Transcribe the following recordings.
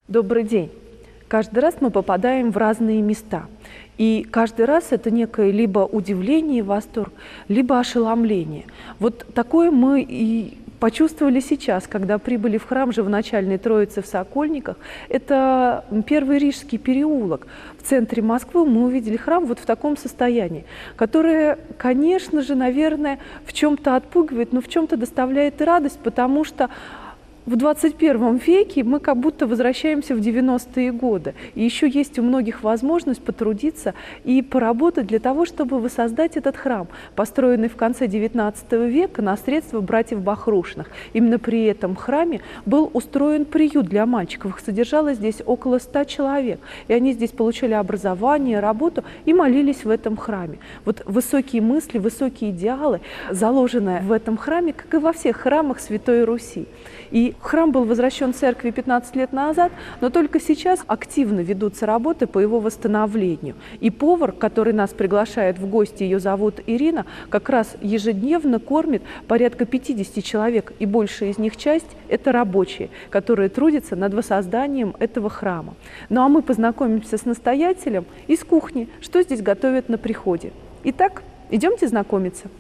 Добрый день. Каждый раз мы попадаем в разные места. И каждый раз это некое либо удивление и восторг, либо ошеломление. Вот такое мы и почувствовали сейчас, когда прибыли в храм Живоначальной Троицы в Сокольниках. Это Первый Рижский переулок. В центре Москвы мы увидели храм вот в таком состоянии, которое, конечно же, наверное, в чем-то отпугивает, но в чем-то доставляет и радость, потому что в 21 веке мы как будто возвращаемся в 90-е годы. И еще есть у многих возможность потрудиться и поработать для того, чтобы воссоздать этот храм, построенный в конце 19 века на средства братьев Бахрушиных. Именно при этом храме был устроен приют для мальчиков. Их содержалось здесь около 100 человек. И они здесь получали образование, работу и молились в этом храме. Вот высокие мысли, высокие идеалы, заложенные в этом храме, как и во всех храмах Святой Руси. И храм был возвращен церкви 15 лет назад, но только сейчас активно ведутся работы по его восстановлению. И повар, который нас приглашает в гости, ее зовут Ирина, как раз ежедневно кормит порядка 50 человек, и большая из них часть – это рабочие, которые трудятся над воссозданием этого храма. Ну а мы познакомимся с настоятелем из кухни, что здесь готовят на приходе. Итак, идемте знакомиться.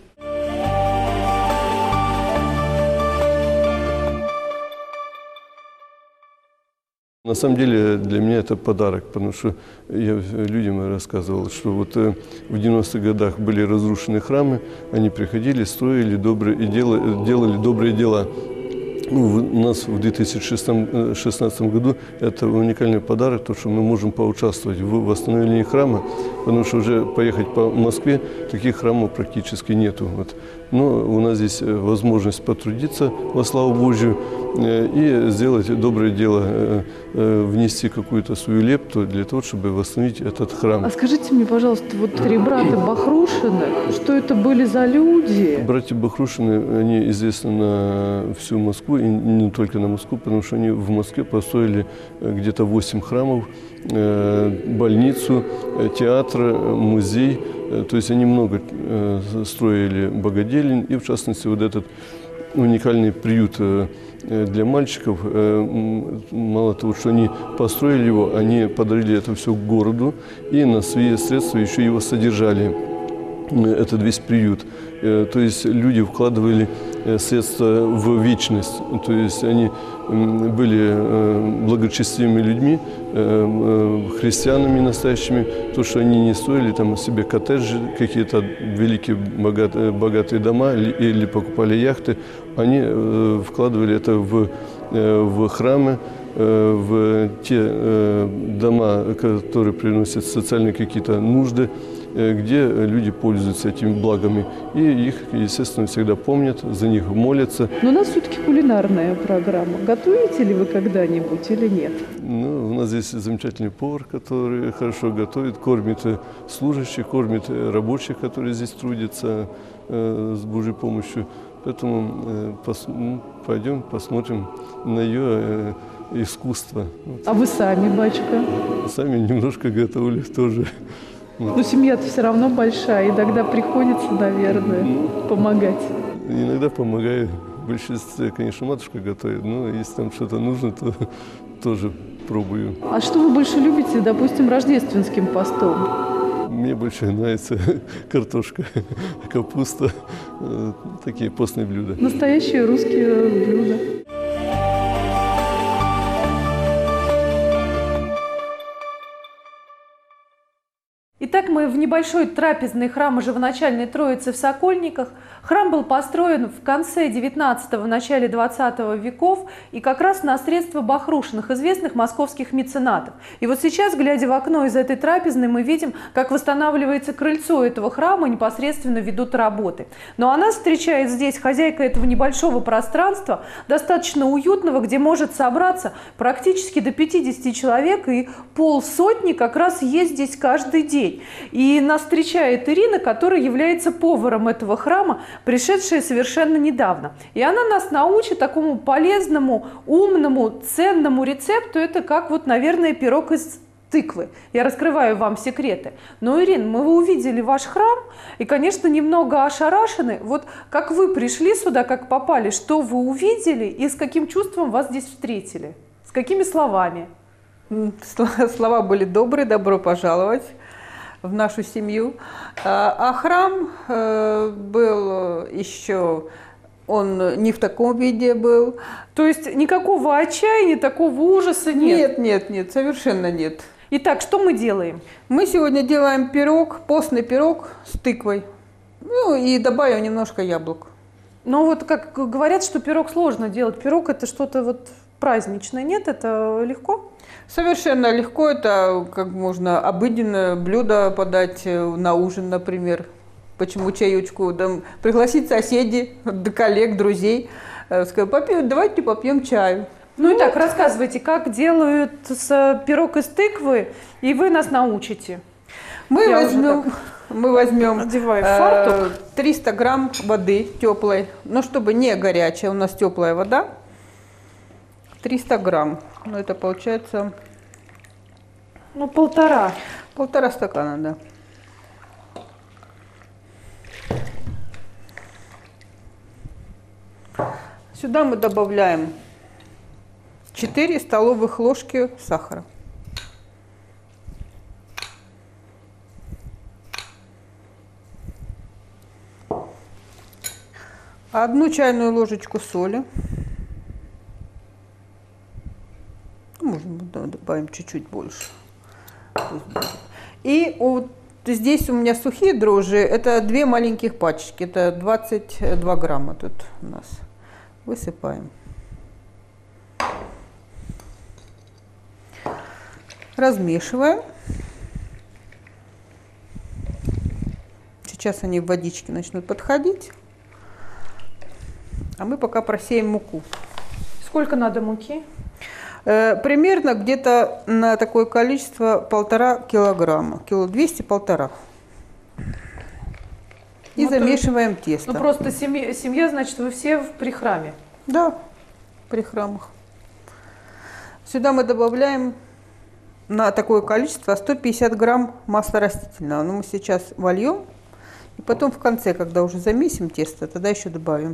На самом деле для меня это подарок, потому что я людям рассказывал, что вот в 90-х годах были разрушены храмы, они приходили, строили делали добрые дела. Ну, у нас в 2016 году это уникальный подарок, то, что мы можем поучаствовать в восстановлении храма, потому что уже поехать по Москве таких храмов практически нету. Вот. Но у нас здесь возможность потрудиться во славу Божью и сделать доброе дело, внести какую-то свою лепту для того, чтобы восстановить этот храм. А скажите мне, пожалуйста, вот три брата Бахрушиных, что это были за люди? Братья Бахрушины, они известны на всю Москву, и не только на Москву, потому что они в Москве построили где-то 8 храмов, больницу, театр, музей. То есть они много строили богоделин, и в частности вот этот уникальный приют для мальчиков. Мало того, что они построили его, они подарили это все городу и на свои средства еще его содержали, этот весь приют. То есть люди вкладывали средства в вечность, то есть они были благочестивыми людьми, христианами настоящими. То, что они не строили там себе коттеджи, какие-то великие богатые дома или покупали яхты, они вкладывали это в храмы, в те дома, которые приносят социальные какие-то нужды, где люди пользуются этими благами. И их, естественно, всегда помнят, за них молятся. Но у нас все-таки кулинарная программа. Готовите ли вы когда-нибудь или нет? Ну, у нас здесь замечательный повар, который хорошо готовит, кормит служащих, кормит рабочих, которые здесь трудятся с Божьей помощью. Поэтому пойдем посмотрим на ее искусство. А вы сами, батюшка? Сами немножко готовили тоже. Но семья-то все равно большая, и тогда приходится, наверное, помогать. Иногда помогаю. В большинстве, конечно, матушка готовит, но если там что-то нужно, то тоже пробую. А что вы больше любите, допустим, рождественским постом? Мне больше нравится картошка, капуста, такие постные блюда. Настоящие русские блюда. Итак, мы в небольшой трапезной храма Живоначальной Троицы в Сокольниках. Храм был построен в конце 19-го, начале 20 веков и как раз на средства Бахрушиных, известных московских меценатов. И вот сейчас, глядя в окно из этой трапезной, мы видим, как восстанавливается крыльцо этого храма, непосредственно ведут работы. Ну а нас встречает здесь хозяйка этого небольшого пространства, достаточно уютного, где может собраться практически до 50 человек, и полсотни как раз есть здесь каждый день. И нас встречает Ирина, которая является поваром этого храма, пришедшая совершенно недавно. И она нас научит такому полезному, умному, ценному рецепту. Это как вот, наверное, пирог из тыквы. Я раскрываю вам секреты. Но, Ирина, мы увидели ваш храм и, конечно, немного ошарашены. Вот как вы пришли сюда, как попали, что вы увидели и с каким чувством вас здесь встретили? С какими словами? Слова были добрые, добро пожаловать в нашу семью. А храм был еще, он не в таком виде был. То есть никакого отчаяния, такого ужаса нет? Нет, совершенно нет. Итак, что мы делаем? Мы сегодня делаем пирог, постный пирог с тыквой. Ну и добавим немножко яблок. Ну вот как говорят, что пирог сложно делать. Пирог это что-то вот праздничное. Нет, это легко? Совершенно легко. Это как можно обыденное блюдо подать на ужин, например. Почему чаечку? Там, пригласить соседей, коллег, друзей. Сказать, давайте попьем чаю. Ну и так, рассказывайте, как делают пирог из тыквы, и вы нас научите. Мы возьмем одеваю фартук. 300 грамм воды теплой, но чтобы не горячая, у нас теплая вода. 300 грамм, ну это получается... Ну, полтора. Полтора стакана, да. Сюда мы добавляем 4 столовых ложки сахара. Одну чайную ложечку соли. Можно добавим чуть-чуть больше. И вот здесь у меня сухие дрожжи. Это 2 маленьких пачки. Это 22 грамма тут у нас. Высыпаем. Размешиваем. Сейчас они в водичке начнут подходить. А мы пока просеем муку. Сколько надо муки? Примерно где-то на такое количество 1,5 килограмма. Кило 200, 1,5. И Ну, замешиваем тесто. Ну просто семья, значит, вы все при храме? Да, при храмах. Сюда мы добавляем на такое количество 150 грамм масла растительного. Но мы сейчас вольем. И потом в конце, когда уже замесим тесто, тогда еще добавим.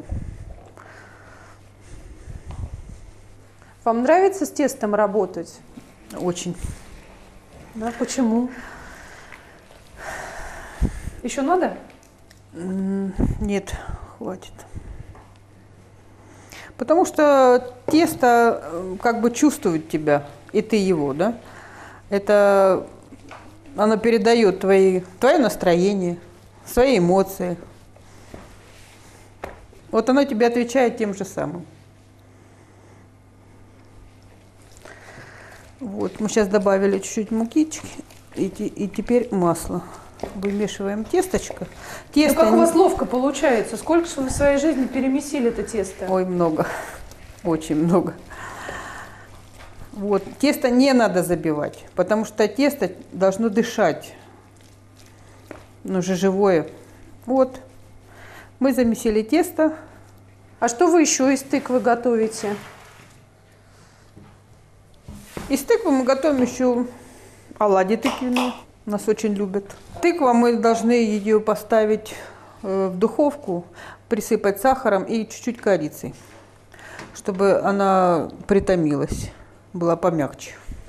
Вам нравится с тестом работать? Очень. Да, почему? Еще надо? Нет, хватит. Потому что тесто как бы чувствует тебя, и ты его, да? Это оно передает твое настроение, свои эмоции. Вот оно тебе отвечает тем же самым. Вот, мы сейчас добавили чуть-чуть мукички и теперь масло. Вымешиваем тесточко. Ну как у вас ловко получается? Сколько же вы в своей жизни перемесили это тесто? Ой, много. Очень много. Вот, тесто не надо забивать, потому что тесто должно дышать. Оно же живое. Вот, мы замесили тесто. А что вы еще из тыквы готовите? Из тыквы мы готовим еще оладьи тыквенные. Нас очень любят. Тыква, мы должны ее поставить в духовку, присыпать сахаром и чуть-чуть корицей, чтобы она притомилась, была помягче.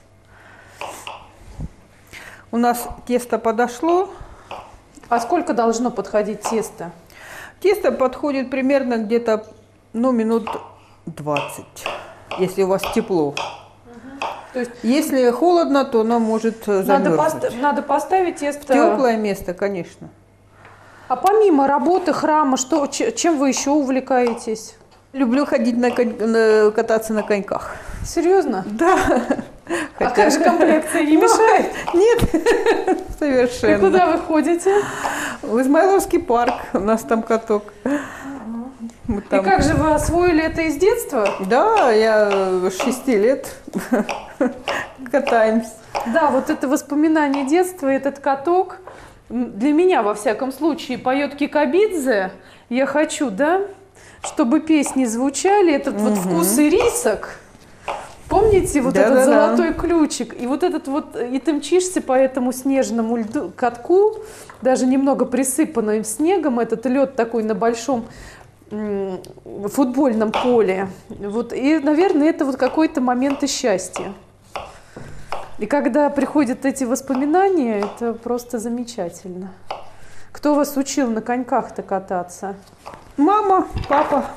У нас тесто подошло. А сколько должно подходить тесто? Тесто подходит примерно где-то минут 20, если у вас тепло. То есть если холодно, то оно может замерзнуть. Надо поставить тесто в теплое место, конечно. А помимо работы храма, чем вы еще увлекаетесь? Люблю ходить кататься на коньках. Серьезно? Да. А как же комплекция не мешает? Нет, совершенно. И куда вы ходите? В Измайловский парк, у нас там каток. И как же вы освоили это из детства? Да, я с 6 лет катаемся. Да, вот это воспоминание детства, этот каток, для меня, во всяком случае, поет Кикабидзе, я хочу, да, чтобы песни звучали, этот вот вкус ирисок. Помните вот этот золотой ключик? И вот этот вот, и ты мчишься по этому снежному льду, катку, даже немного присыпанным снегом, этот лед такой на большом футбольном поле. Вот, и, наверное, это вот какой-то момент счастья. И когда приходят эти воспоминания, это просто замечательно. Кто вас учил на коньках-то кататься? Мама, папа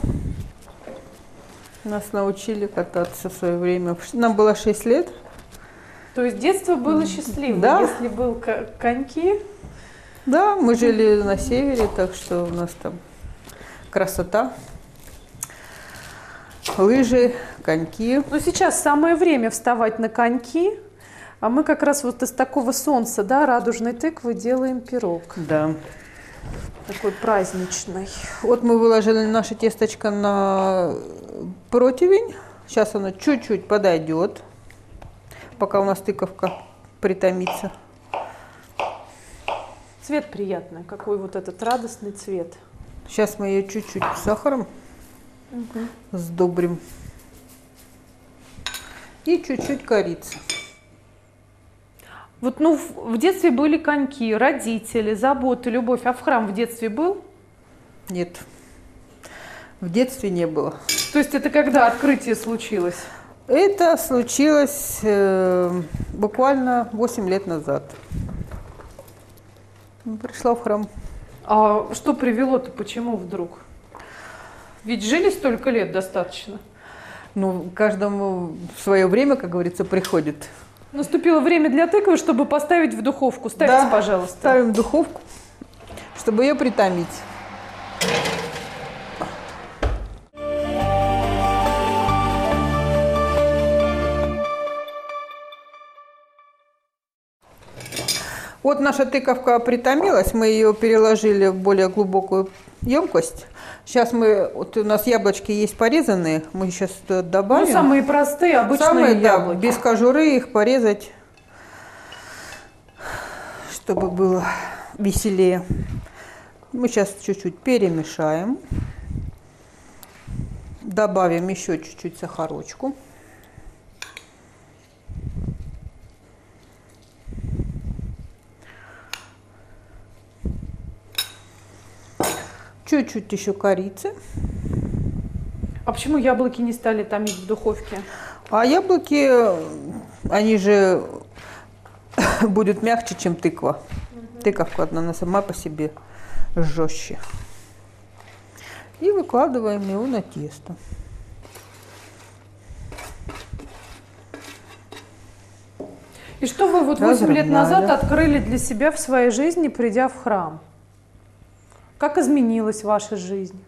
нас научили кататься в свое время. Нам было 6 лет. То есть детство было счастливым, Да. если был коньки. Да, мы жили на севере, так что у нас там красота. Лыжи, коньки. Но сейчас самое время вставать на коньки, а мы как раз вот из такого солнца, да, радужной тыквы делаем пирог. Да. Такой праздничный. Вот мы выложили наше тесточко на противень. Сейчас оно чуть-чуть подойдет, пока у нас тыковка притомится. Цвет приятный, какой вот этот радостный цвет. Сейчас мы ее чуть-чуть сахаром сдобрим. И чуть-чуть корицы. Вот, ну, в детстве были коньки, родители, заботы, любовь. А в храм в детстве был? Нет, в детстве не было. То есть это когда открытие случилось? Это случилось буквально 8 лет назад. Пришла в храм. А что привело-то, почему вдруг? Ведь жили столько лет достаточно. Ну, каждому в свое время, как говорится, приходит. Наступило время для тыквы, чтобы поставить в духовку. Ставьте, Да, пожалуйста. Ставим в духовку, чтобы ее притомить. Вот наша тыковка притомилась, мы ее переложили в более глубокую емкость. Сейчас вот у нас яблочки есть порезанные, мы сейчас туда добавим. Ну, самые простые, обычные Самые, да, яблоки. без кожуры их порезать, чтобы было веселее. Мы сейчас чуть-чуть перемешаем. Добавим еще чуть-чуть сахарочку. Чуть-чуть еще корицы. А почему яблоки не стали томить в духовке? А яблоки, они же будут мягче, чем тыква. Тыковка, она сама по себе жестче. И выкладываем его на тесто. И что вы вот 8 лет назад Разровняли. открыли для себя в своей жизни, придя в храм? Как изменилась ваша жизнь?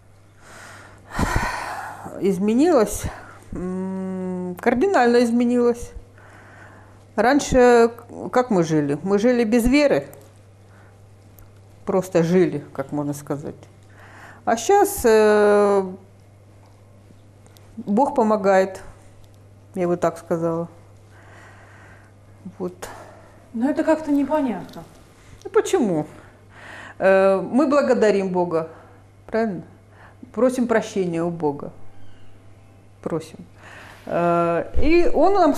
Изменилась, кардинально изменилась. Раньше как мы жили? Мы жили без веры. Просто жили, как можно сказать. А сейчас Бог помогает, я бы так сказала. Вот. Но это как-то непонятно. Ну, почему? Мы благодарим Бога, правильно? Просим прощения у Бога. Просим. И Он нам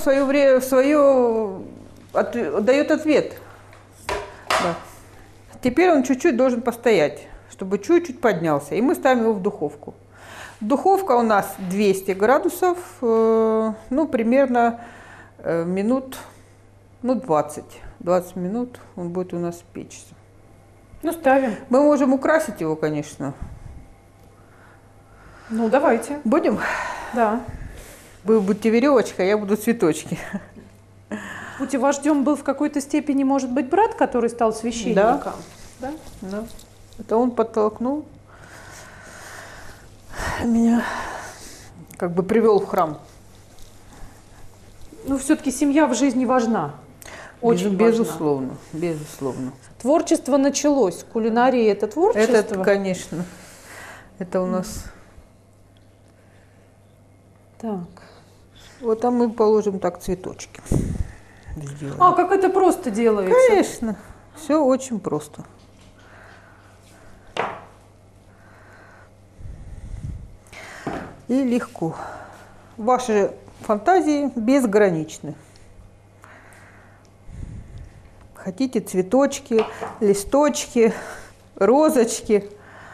дает ответ. Да. Теперь он чуть-чуть должен постоять, чтобы чуть-чуть поднялся. И мы ставим его в духовку. Духовка у нас 200 градусов, ну, примерно минут 20. 20 минут он будет у нас печься. Ну, ставим. Мы можем украсить его, конечно. Ну, давайте. Будем? Да. Вы будете веревочка, я буду цветочки. Путевождем был в какой-то степени, может быть, брат, который стал священником? Да. Да. Это он подтолкнул меня, как бы привел в храм. Ну, все-таки семья в жизни важна. Очень важна. Безусловно, безусловно. Творчество началось. Кулинария – это творчество? Это, конечно, это у нас. Так. Вот там мы положим так цветочки. Сделаем. А, как это просто делается? Конечно, все очень просто. И легко. Ваши фантазии безграничны. Хотите цветочки, листочки, розочки.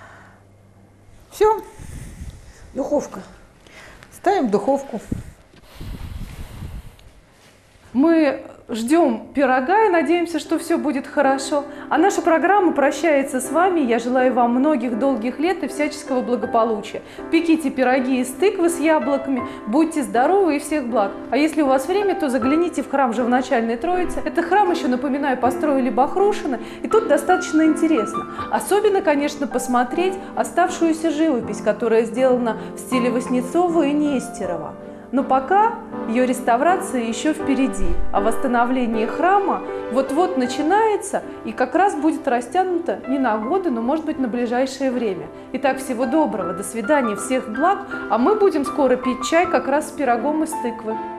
Все. Духовка. Ставим в духовку. Мы ждем пирога и надеемся, что все будет хорошо. А наша программа прощается с вами. Я желаю вам многих долгих лет и всяческого благополучия. Пеките пироги из тыквы с яблоками, будьте здоровы и всех благ. А если у вас время, то загляните в храм Живоначальной Троицы. Этот храм, еще напоминаю, построили Бахрушины, и тут достаточно интересно. Особенно, конечно, посмотреть оставшуюся живопись, которая сделана в стиле Васнецова и Нестерова. Но пока ее реставрация еще впереди, а восстановление храма вот-вот начинается и как раз будет растянуто не на годы, но, может быть, на ближайшее время. Итак, всего доброго, до свидания, всех благ, а мы будем скоро пить чай как раз с пирогом из тыквы.